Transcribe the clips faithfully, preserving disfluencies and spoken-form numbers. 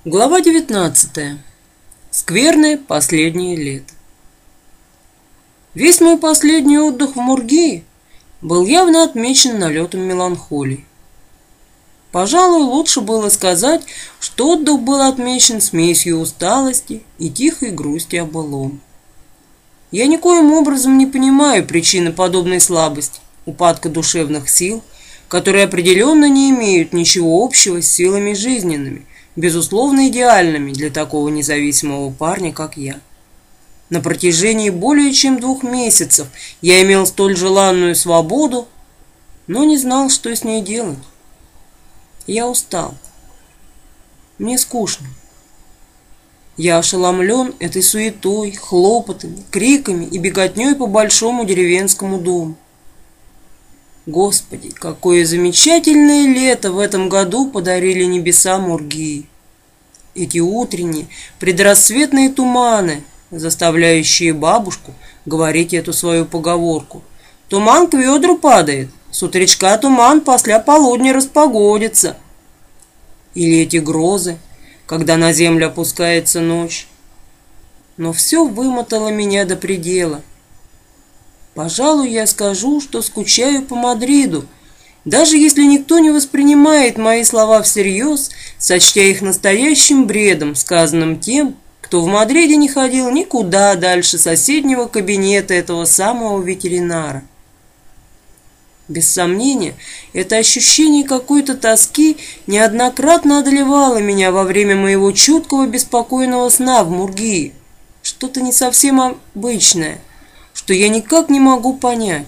Глава девятнадцатая. Скверное последнее лето. Весь мой последний отдых в Мургии был явно отмечен налетом меланхолии. Пожалуй, лучше было сказать, что отдых был отмечен смесью усталости и тихой грусти о былом. Я никоим образом не понимаю причины подобной слабости, упадка душевных сил, которые определенно не имеют ничего общего с силами жизненными, безусловно идеальными для такого независимого парня, как я. На протяжении более чем двух месяцев я имел столь желанную свободу, но не знал, что с ней делать. Я устал. Мне скучно. Я ошеломлен этой суетой, хлопотами, криками и беготней по большому деревенскому дому. Господи, какое замечательное лето в этом году подарили небеса Мургии. Эти утренние, предрассветные туманы, заставляющие бабушку говорить эту свою поговорку. Туман к ведру падает, с утречка туман после полудня распогодится. Или эти грозы, когда на землю опускается ночь. Но все вымотало меня до предела. Пожалуй, я скажу, что скучаю по Мадриду, даже если никто не воспринимает мои слова всерьез, сочтя их настоящим бредом, сказанным тем, кто в Мадриде не ходил никуда дальше соседнего кабинета этого самого ветеринара. Без сомнения, это ощущение какой-то тоски неоднократно одолевало меня во время моего чуткого беспокойного сна в Мургии. Что-то не совсем обычное, что я никак не могу понять.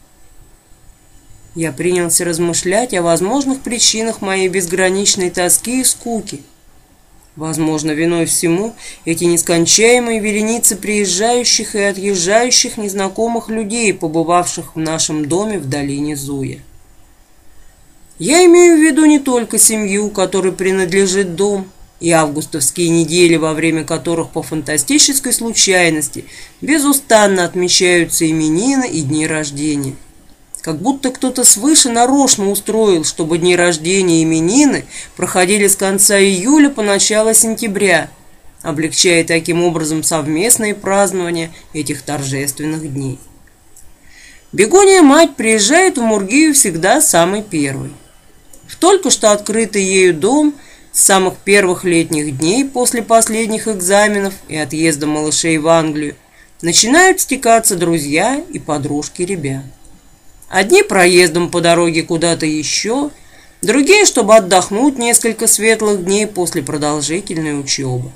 Я принялся размышлять о возможных причинах моей безграничной тоски и скуки. Возможно, виной всему эти нескончаемые вереницы приезжающих и отъезжающих незнакомых людей, побывавших в нашем доме в долине Зуя. Я имею в виду не только семью, которой принадлежит дом, и августовские недели, во время которых по фантастической случайности безустанно отмечаются именины и дни рождения. Как будто кто-то свыше нарочно устроил, чтобы дни рождения и именины проходили с конца июля по начало сентября, облегчая таким образом совместные празднования этих торжественных дней. Бегония-мать приезжает в Мургию всегда самой первой. В только что открытый ею дом с самых первых летних дней после последних экзаменов и отъезда малышей в Англию начинают стекаться друзья и подружки ребят. Одни проездом по дороге куда-то еще, другие, чтобы отдохнуть несколько светлых дней после продолжительной учебы.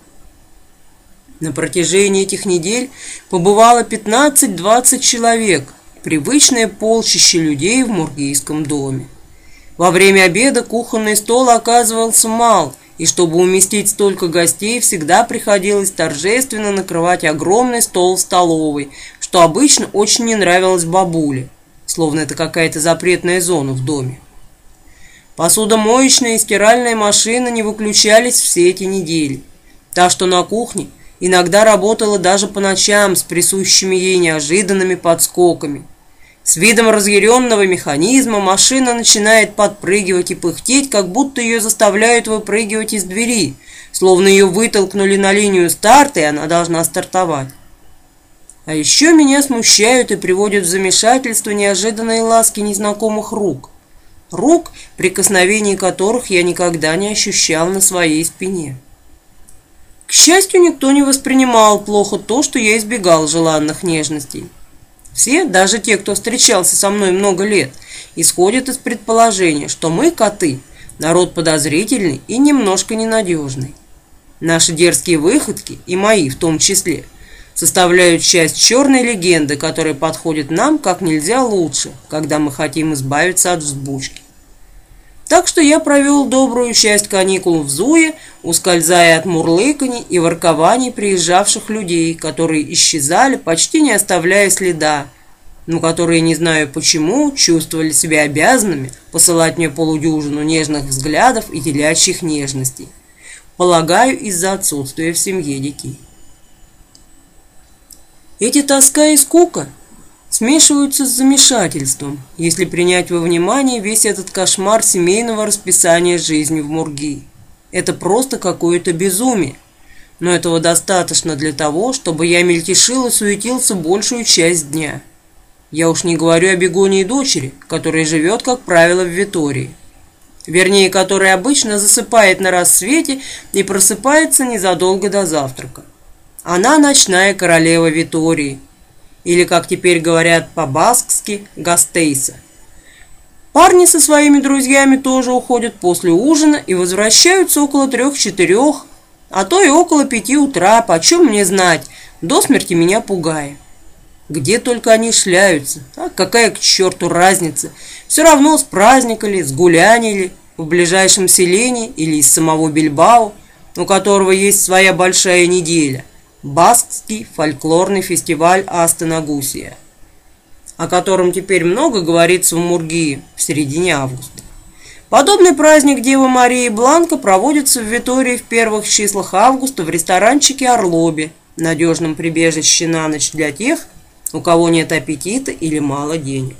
На протяжении этих недель побывало пятнадцать-двадцать человек, привычное полчище людей в Мургийском доме. Во время обеда кухонный стол оказывался мал, и чтобы уместить столько гостей, всегда приходилось торжественно накрывать огромный стол в столовой, что обычно очень не нравилось бабуле, словно это какая-то запретная зона в доме. Посудомоечная и стиральная машина не выключались все эти недели. Та, что на кухне, иногда работала даже по ночам с присущими ей неожиданными подскоками. С видом разъяренного механизма машина начинает подпрыгивать и пыхтеть, как будто ее заставляют выпрыгивать из двери, словно ее вытолкнули на линию старта, и она должна стартовать. А еще меня смущают и приводят в замешательство неожиданные ласки незнакомых рук. Рук, прикосновений которых я никогда не ощущал на своей спине. К счастью, никто не воспринимал плохо то, что я избегал желанных нежностей. Все, даже те, кто встречался со мной много лет, исходят из предположения, что мы, коты, народ подозрительный и немножко ненадежный. Наши дерзкие выходки, и мои в том числе, составляют часть черной легенды, которая подходит нам как нельзя лучше, когда мы хотим избавиться от взбучки. Так что я провел добрую часть каникул в Зуе, ускользая от мурлыканий и воркований приезжавших людей, которые исчезали, почти не оставляя следа, но которые, не знаю почему, чувствовали себя обязанными посылать мне полудюжину нежных взглядов и телячьих нежностей. Полагаю, из-за отсутствия в семье детей. Эти тоска и скука смешиваются с замешательством, если принять во внимание весь этот кошмар семейного расписания жизни в Мургии. Это просто какое-то безумие. Но этого достаточно для того, чтобы я мельтешил и суетился большую часть дня. Я уж не говорю о Бегонии дочери, которая живет, как правило, в Витории. Вернее, которая обычно засыпает на рассвете и просыпается незадолго до завтрака. Она ночная королева Витории, или, как теперь говорят по-баскски, Гастейса. Парни со своими друзьями тоже уходят после ужина и возвращаются около трех-четырех, а то и около пяти утра, почем мне знать, до смерти меня пугая. Где только они шляются, а какая к черту разница, все равно с праздника ли, с гуляния ли, в ближайшем селении или из самого Бильбао, у которого есть своя большая неделя, баскский фольклорный фестиваль Астана-Гусия, о котором теперь много говорится в Мургии в середине августа. Подобный праздник Девы Марии Бланка проводится в Витории в первых числах августа в ресторанчике «Орлоби», надежном прибежище на ночь для тех, у кого нет аппетита или мало денег.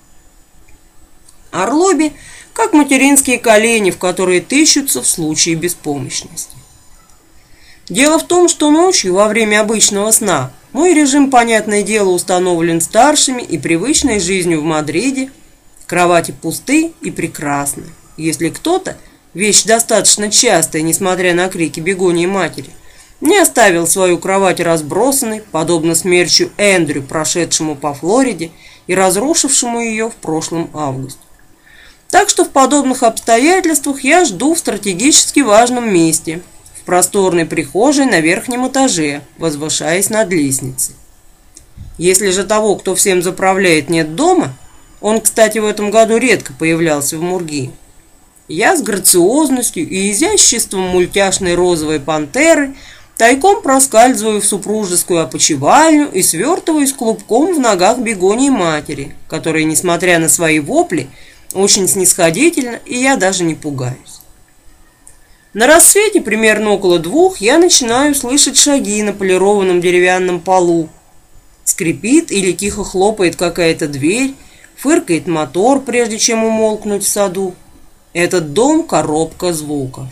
Орлоби – как материнские колени, в которые тыщутся в случае беспомощности. Дело в том, что ночью, во время обычного сна, мой режим, понятное дело, установлен старшими и привычной жизнью в Мадриде, кровати пусты и прекрасны. Если кто-то, вещь достаточно частая, несмотря на крики Бегонии матери, не оставил свою кровать разбросанной, подобно смерчу Эндрю, прошедшему по Флориде и разрушившему ее в прошлом августе. Так что в подобных обстоятельствах я жду в стратегически важном месте, в просторной прихожей на верхнем этаже, возвышаясь над лестницей. Если же того, кто всем заправляет, нет дома, он, кстати, в этом году редко появлялся в Мургии, я с грациозностью и изяществом мультяшной розовой пантеры тайком проскальзываю в супружескую опочивальню и свертываюсь клубком в ногах Бегонии матери, которая, несмотря на свои вопли, очень снисходительно, и я даже не пугаюсь. На рассвете, примерно около двух, я начинаю слышать шаги на полированном деревянном полу. Скрипит или тихо хлопает какая-то дверь, фыркает мотор, прежде чем умолкнуть в саду. Этот дом – коробка звуков.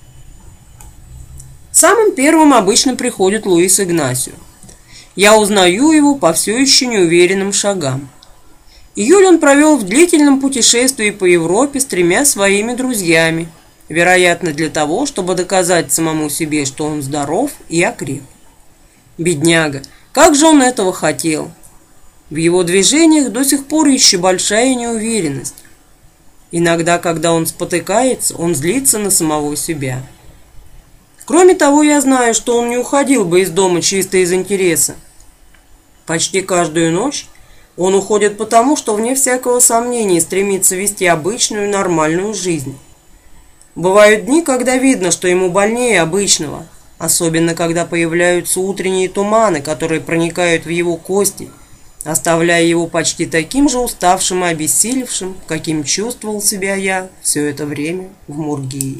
Самым первым обычно приходит Луис Игнасио. Я узнаю его по все еще неуверенным шагам. Июль он провел в длительном путешествии по Европе с тремя своими друзьями, вероятно, для того, чтобы доказать самому себе, что он здоров и окреп. Бедняга, как же он этого хотел! В его движениях до сих пор еще большая неуверенность. Иногда, когда он спотыкается, он злится на самого себя. Кроме того, я знаю, что он не уходил бы из дома чисто из интереса. Почти каждую ночь он уходит потому, что, вне всякого сомнения, стремится вести обычную нормальную жизнь. Бывают дни, когда видно, что ему больнее обычного, особенно когда появляются утренние туманы, которые проникают в его кости, оставляя его почти таким же уставшим и обессилевшим, каким чувствовал себя я все это время в Мургии.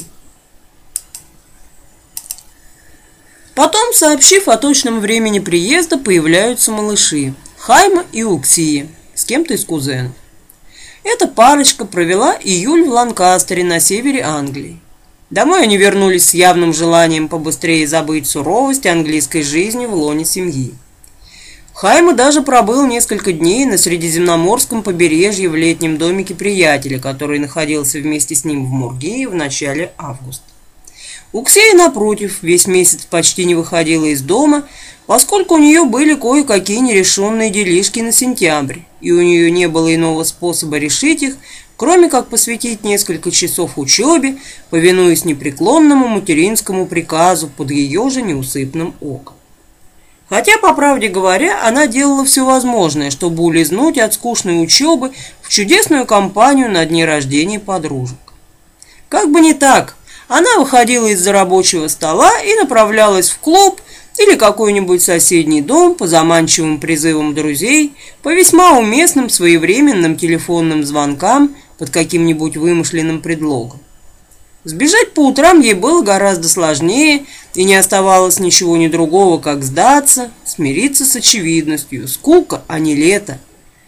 Потом, сообщив о точном времени приезда, появляются малыши Хайма и Уксия с кем-то из кузенов. Эта парочка провела июль в Ланкастере на севере Англии. Домой они вернулись с явным желанием побыстрее забыть суровость английской жизни в лоне семьи. Хайма даже пробыл несколько дней на Средиземноморском побережье в летнем домике приятеля, который находился вместе с ним в Мургии в начале августа. Уксия, напротив, весь месяц почти не выходила из дома, поскольку у нее были кое-какие нерешенные делишки на сентябрь, и у нее не было иного способа решить их, кроме как посвятить несколько часов учебе, повинуясь непреклонному материнскому приказу под ее же неусыпным оком. Хотя, по правде говоря, она делала все возможное, чтобы улизнуть от скучной учебы в чудесную компанию на дне рождения подружек. Как бы не так, она выходила из-за рабочего стола и направлялась в клуб или какой-нибудь соседний дом по заманчивым призывам друзей, по весьма уместным своевременным телефонным звонкам под каким-нибудь вымышленным предлогом. Сбежать по утрам ей было гораздо сложнее, и не оставалось ничего ни другого, как сдаться, смириться с очевидностью. Скука, а не лето.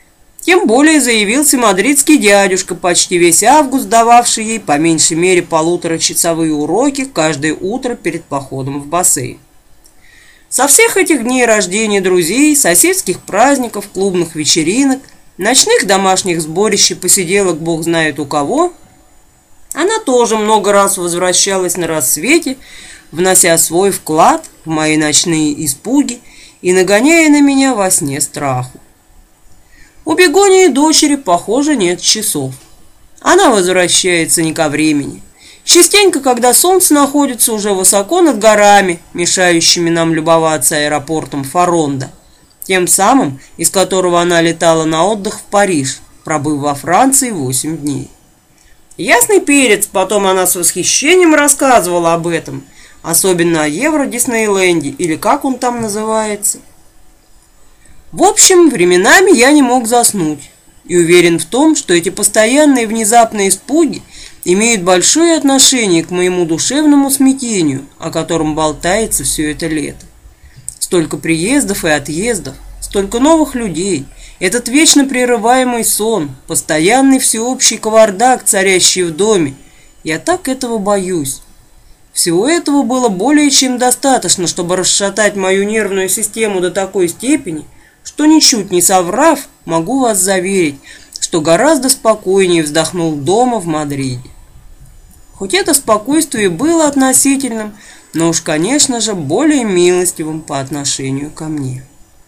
Тем более заявился мадридский дядюшка, почти весь август дававший ей по меньшей мере полуторачасовые уроки каждое утро перед походом в бассейн. Со всех этих дней рождения друзей, соседских праздников, клубных вечеринок, ночных домашних сборищ и посиделок бог знает у кого, она тоже много раз возвращалась на рассвете, внося свой вклад в мои ночные испуги и нагоняя на меня во сне страху. У Бегонии дочери, похоже, нет часов. Она возвращается не ко времени. Частенько, когда солнце находится уже высоко над горами, мешающими нам любоваться аэропортом Фаронда, тем самым, из которого она летала на отдых в Париж, пробыв во Франции восемь дней. Ясный перец, потом она с восхищением рассказывала об этом, особенно о Евро-Диснейленде, или как он там называется. В общем, временами я не мог заснуть, и уверен в том, что эти постоянные внезапные испуги имеют большое отношение к моему душевному смятению, о котором болтается все это лето. Столько приездов и отъездов, столько новых людей, этот вечно прерываемый сон, постоянный всеобщий кавардак, царящий в доме. Я так этого боюсь. Всего этого было более чем достаточно, чтобы расшатать мою нервную систему до такой степени, что, ничуть не соврав, могу вас заверить, что гораздо спокойнее вздохнул дома в Мадриде. Хоть это спокойствие было относительным, но уж, конечно же, более милостивым по отношению ко мне.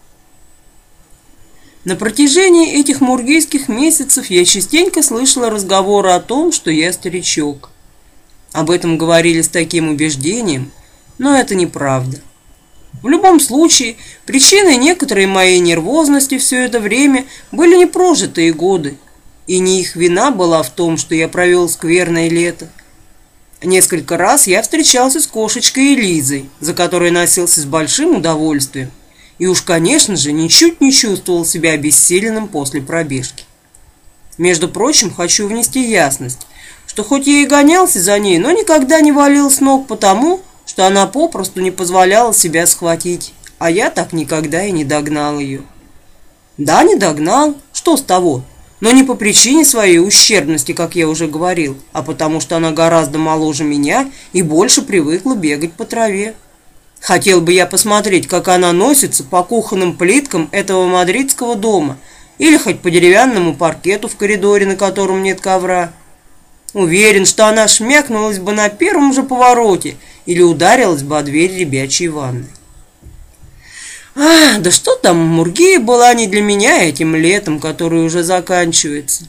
На протяжении этих мургейских месяцев я частенько слышала разговоры о том, что я старичок. Об этом говорили с таким убеждением, но это неправда. В любом случае, причиной некоторой моей нервозности все это время были непрожитые годы, и не их вина была в том, что я провел скверное лето. Несколько раз я встречался с кошечкой Элизой, за которой носился с большим удовольствием, и уж, конечно же, ничуть не чувствовал себя обессиленным после пробежки. Между прочим, хочу внести ясность, что хоть я и гонялся за ней, но никогда не валил с ног потому, что она попросту не позволяла себя схватить, а я так никогда и не догнал ее. Да, не догнал, что с того, но не по причине своей ущербности, как я уже говорил, а потому что она гораздо моложе меня и больше привыкла бегать по траве. Хотел бы я посмотреть, как она носится по кухонным плиткам этого мадридского дома или хоть по деревянному паркету в коридоре, на котором нет ковра. Уверен, что она шмякнулась бы на первом же повороте или ударилась бы о дверь ребячей ванны. А, да что там, Мургия была не для меня этим летом, который уже заканчивается.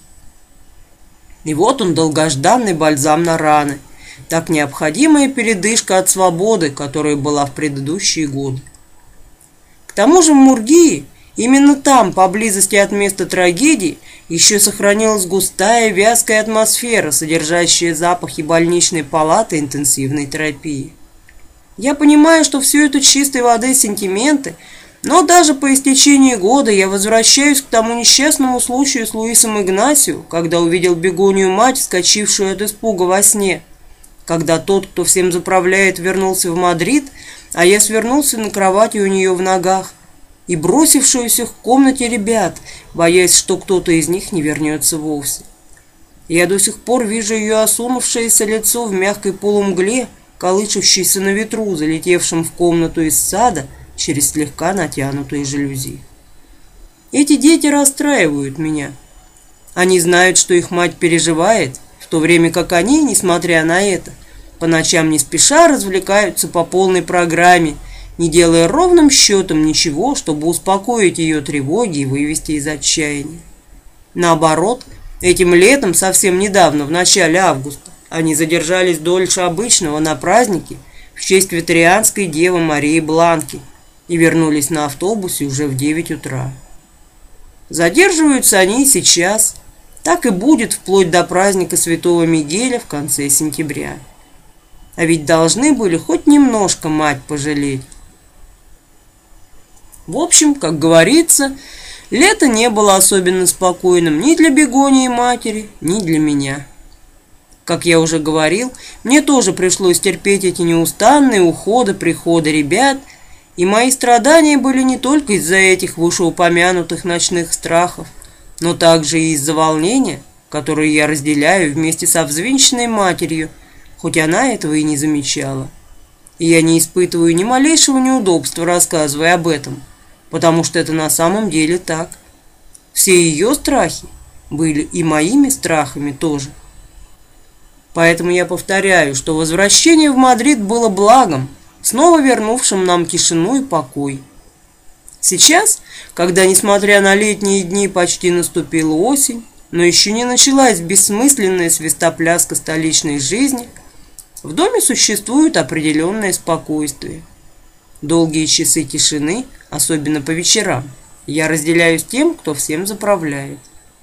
И вот он, долгожданный бальзам на раны, так необходимая передышка от свободы, которая была в предыдущие годы. К тому же в Мургии, именно там, поблизости от места трагедии, еще сохранилась густая вязкая атмосфера, содержащая запахи больничной палаты и интенсивной терапии. Я понимаю, что все это чистой воды сентименты, но даже по истечении года я возвращаюсь к тому несчастному случаю с Луисом Игнасио, когда увидел Бегонию мать, вскочившую от испуга во сне, когда тот, кто всем заправляет, вернулся в Мадрид, а я свернулся на кровати у нее в ногах, и бросившуюся в комнате ребят, боясь, что кто-то из них не вернется вовсе. Я до сих пор вижу ее осунувшееся лицо в мягкой полумгле, колышущейся на ветру, залетевшем в комнату из сада через слегка натянутые жалюзи. Эти дети расстраивают меня. Они знают, что их мать переживает, в то время как они, несмотря на это, по ночам не спеша развлекаются по полной программе, не делая ровным счетом ничего, чтобы успокоить ее тревоги и вывести из отчаяния. Наоборот, этим летом, совсем недавно, в начале августа, они задержались дольше обычного на празднике в честь ветерианской девы Марии Бланки и вернулись на автобусе уже в девять утра. Задерживаются они и сейчас, так и будет вплоть до праздника Святого Мигеля в конце сентября. А ведь должны были хоть немножко мать пожалеть. В общем, как говорится, лето не было особенно спокойным ни для Бегонии матери, ни для меня. Как я уже говорил, мне тоже пришлось терпеть эти неустанные уходы, приходы ребят, и мои страдания были не только из-за этих вышеупомянутых ночных страхов, но также и из-за волнения, которое я разделяю вместе со взвинченной матерью, хоть она этого и не замечала. И я не испытываю ни малейшего неудобства, рассказывая об этом, потому что это на самом деле так. Все ее страхи были и моими страхами тоже. Поэтому я повторяю, что возвращение в Мадрид было благом, снова вернувшим нам тишину и покой. Сейчас, когда, несмотря на летние дни, почти наступила осень, но еще не началась бессмысленная свистопляска столичной жизни, в доме существует определенное спокойствие. Долгие часы тишины, особенно по вечерам, я разделяю с тем, кто всем заправляет.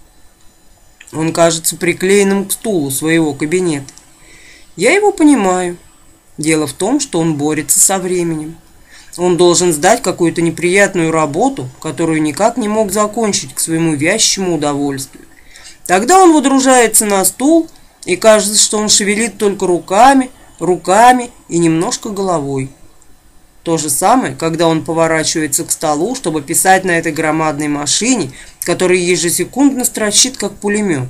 Он кажется приклеенным к стулу своего кабинета. Я его понимаю. Дело в том, что он борется со временем. Он должен сдать какую-то неприятную работу, которую никак не мог закончить к своему вязчему удовольствию. Тогда он водружается на стул, и кажется, что он шевелит только руками, руками и немножко головой. То же самое, когда он поворачивается к столу, чтобы писать на этой громадной машине, которая ежесекундно строчит, как пулемет.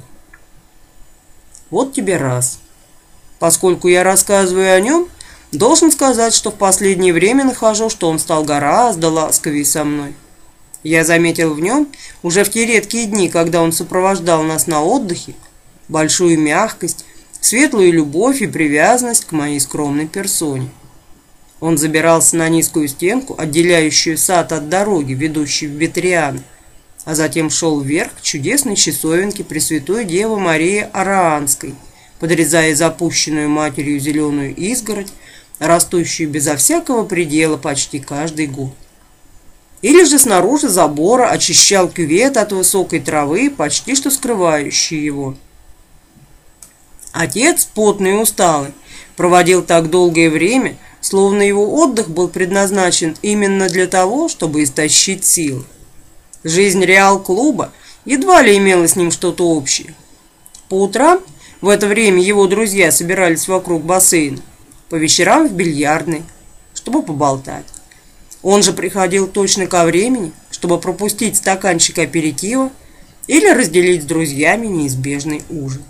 Вот тебе раз. Поскольку я рассказываю о нем, должен сказать, что в последнее время нахожу, что он стал гораздо ласковее со мной. Я заметил в нем, уже в те редкие дни, когда он сопровождал нас на отдыхе, большую мягкость, светлую любовь и привязанность к моей скромной персоне. Он забирался на низкую стенку, отделяющую сад от дороги, ведущей в Ветриан, а затем шел вверх к чудесной часовенке Пресвятой Девы Марии Араанской, подрезая запущенную матерью зеленую изгородь, растущую безо всякого предела почти каждый год. Или же снаружи забора очищал кювет от высокой травы, почти что скрывающей его. Отец, потный и усталый, проводил так долгое время, словно его отдых был предназначен именно для того, чтобы истощить силы. Жизнь Реал-клуба едва ли имела с ним что-то общее. По утрам в это время его друзья собирались вокруг бассейна, по вечерам в бильярдной, чтобы поболтать. Он же приходил точно ко времени, чтобы пропустить стаканчик аперитива или разделить с друзьями неизбежный ужин.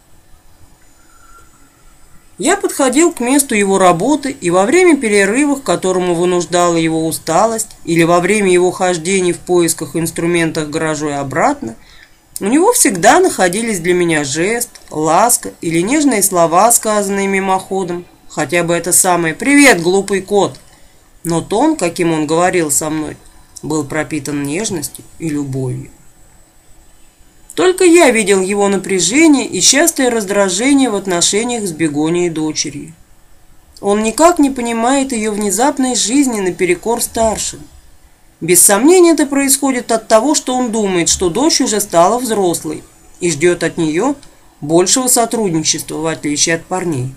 Я подходил к месту его работы, и во время перерывов, к которому вынуждала его усталость, или во время его хождений в поисках инструментов к гаражу и обратно, у него всегда находились для меня жест, ласка или нежные слова, сказанные мимоходом, хотя бы это самое «Привет, глупый кот!». Но тон, каким он говорил со мной, был пропитан нежностью и любовью. Только я видел его напряжение и частое раздражение в отношениях с Бегонией дочерью. Он никак не понимает ее внезапной жизни наперекор старшим. Без сомнения, это происходит от того, что он думает, что дочь уже стала взрослой и ждет от нее большего сотрудничества, в отличие от парней.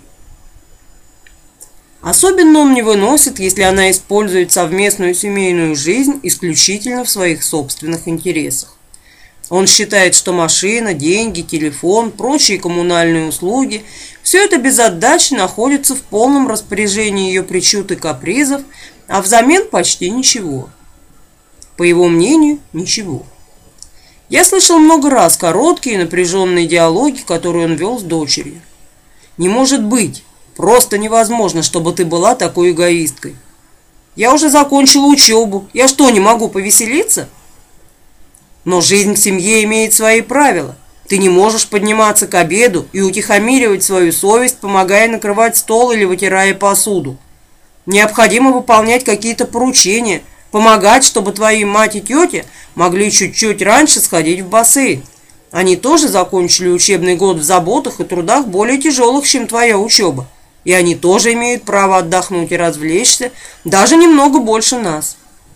Особенно он не выносит, если она использует совместную семейную жизнь исключительно в своих собственных интересах. Он считает, что машина, деньги, телефон, прочие коммунальные услуги – все это без отдачи находится в полном распоряжении ее причуд и капризов, а взамен почти ничего. По его мнению, ничего. Я слышал много раз короткие напряженные диалоги, которые он вел с дочерью. «Не может быть! Просто невозможно, чтобы ты была такой эгоисткой! Я уже закончила учебу, я что, не могу повеселиться?» Но жизнь в семье имеет свои правила. Ты не можешь подниматься к обеду и утихомиривать свою совесть, помогая накрывать стол или вытирая посуду. Необходимо выполнять какие-то поручения, помогать, чтобы твои мать и тетя могли чуть-чуть раньше сходить в бассейн. Они тоже закончили учебный год в заботах и трудах более тяжелых, чем твоя учеба. И они тоже имеют право отдохнуть и развлечься, даже немного больше нас.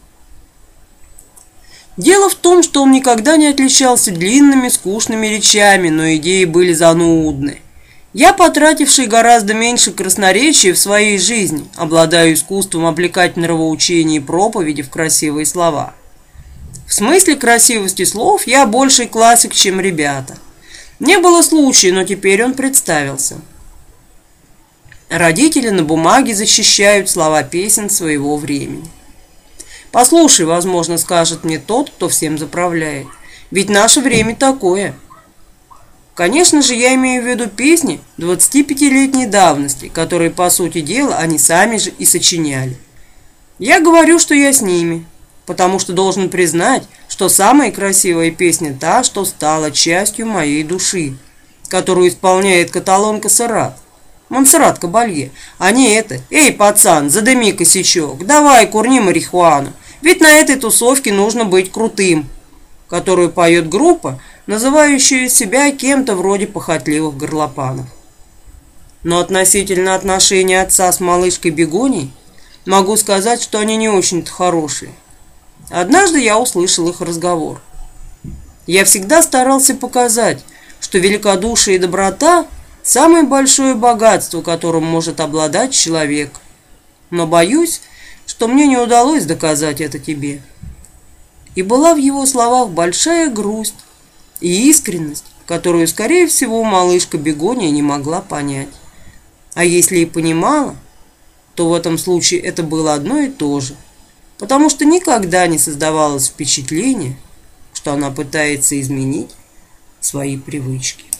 Дело в том, что он никогда не отличался длинными, скучными речами, но идеи были занудны. Я, потративший гораздо меньше красноречия в своей жизни, обладаю искусством облекать нравоучения и проповеди в красивые слова. В смысле красивости слов я больший классик, чем ребята. Не было случая, но теперь он представился. Родители на бумаге защищают слова песен своего времени. «Послушай, возможно, скажет мне тот, кто всем заправляет. Ведь наше время такое. Конечно же, я имею в виду песни двадцатипятилетней давности, которые, по сути дела, они сами же и сочиняли. Я говорю, что я с ними, потому что должен признать, что самая красивая песня та, что стала частью моей души, которую исполняет каталонка Серат, Монсеррат Кабалье, а не это: «Эй, пацан, задыми косячок, давай курни марихуану, ведь на этой тусовке нужно быть крутым», которую поет группа, называющая себя кем-то вроде похотливых горлопанов. Но относительно отношений отца с малышкой Бегонией могу сказать, что они не очень-то хорошие. Однажды я услышал их разговор. Я всегда старался показать, что великодушие и доброта – самое большое богатство, которым может обладать человек. Но боюсь, что мне не удалось доказать это тебе. И была в его словах большая грусть и искренность, которую, скорее всего, малышка Бегония не могла понять. А если и понимала, то в этом случае это было одно и то же, потому что никогда не создавалось впечатление, что она пытается изменить свои привычки.